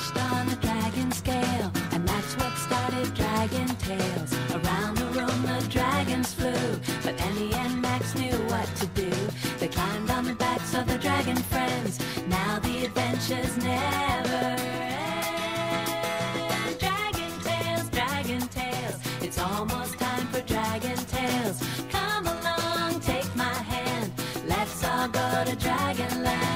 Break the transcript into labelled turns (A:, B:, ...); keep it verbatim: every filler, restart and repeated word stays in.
A: perched on a dragon scale, and that's what started Dragon Tales. Around the room the dragons flew, but Annie and Max knew what to do. They climbed on the backs of the dragon friends. Now the adventures never end. Dragon Tales, Dragon Tales, it's almost time for Dragon Tales. Come along, take my hand, let's all go to Dragonland.